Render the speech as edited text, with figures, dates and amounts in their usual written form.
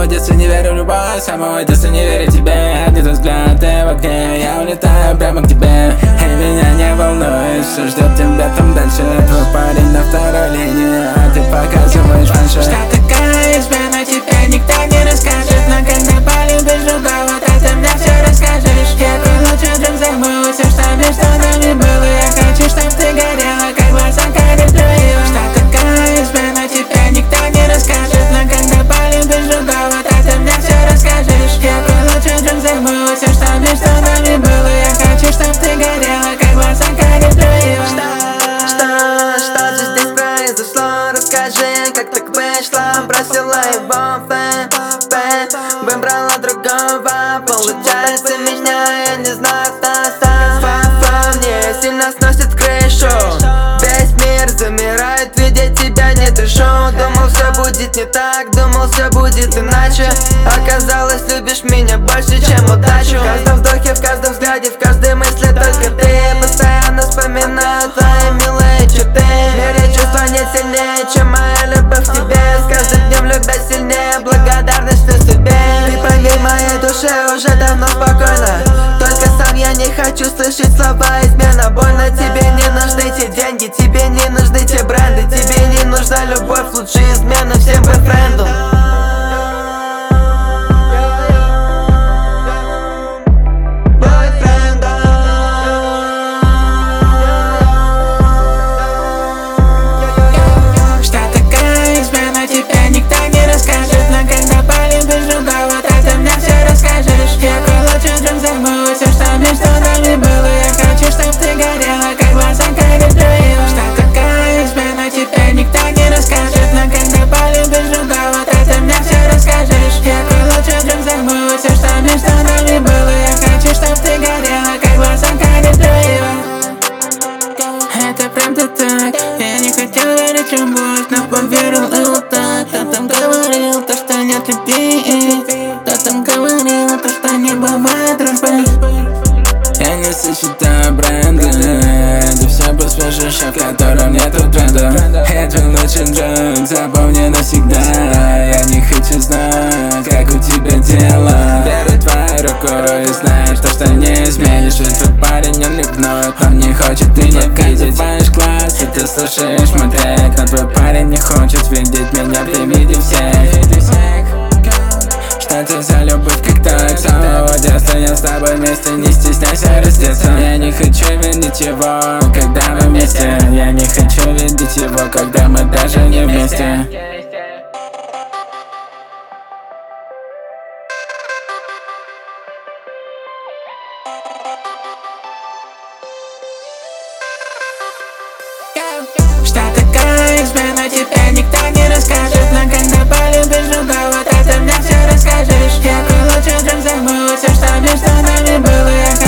самого детства не верю в любовь, с самого детства не верю тебе. Где-то взгляд, ты в окне, я улетаю прямо к тебе. И меня не волнует, что ждет тебя там дальше. Твой парень на второй линии, а ты показываешь раньше. Что такая измена, тебе никто не расскажет. Но когда полюбишь другого, то ты мне все расскажешь. Я твой лучший друг, забыл все, что между нами было. Я хочу, чтоб ты горела, как глазанка реплюева. Что такая измена, тебе никто не расскажет. Но когда полюбишь другого, то ты мне все расскажешь. Я твой лучший друг, забыл все, что между нами было. Я хочу, чтоб ты горела, как глазанка реплюева. Что же здесь произошло? Расскажи, как так вышло. Бросила его выбрала другого. Получается, меня я не знаю, кто сам. Мне сильно сносит крышу. Весь мир замирает, видя тебя не дышу. Думал, все будет не так, думал, все будет иначе. Оказалось, любишь меня больше, чем удачу. В каждом вздохе, в каждом взгляде, в каждой мысли только ты. Постоянно вспоминаю твои милые черты. В мире чувства нет сильнее, чем моя любовь к тебе. С каждым днем любя сильнее, благодарность судьбе. И поверь, моей душе уже давно спокойно. Только сам я не хочу слышать слова измена. Больно, тебе не нужны те деньги, тебе не нужны те бренды. Тебе не нужна любовь, лучше измена всем бойфрендам. Это правда так, я не хотел верить в любовь, но поверил и вот так. Кто там говорил, то что нет любви? Кто там говорил, то что не бывает дружбы? Я не сочетаю бренды, это все поспешишь, в котором нету тренда. Я твой лучший друг, запомни навсегда. Я не хочу знать, как у тебя дела. Беру твою руку и знаешь, что не изменишь. Ведь твой парень, он ревнует, он не хочет и не видеть. Твоишь класс, и ты слушаешь мой трек. Но твой парень не хочет видеть меня при виде всех. Что это за любовь, как так? С самого детства я с тобой вместе, не стесняйся раздеться. Я не хочу видеть его, когда мы вместе. Я не хочу видеть его, когда мы даже не вместе. Что такая измена, тебе никто не расскажет. Но когда полюбишь другого, то ты мне все расскажешь. Я твой лучший друг, забыл все, что между нами было.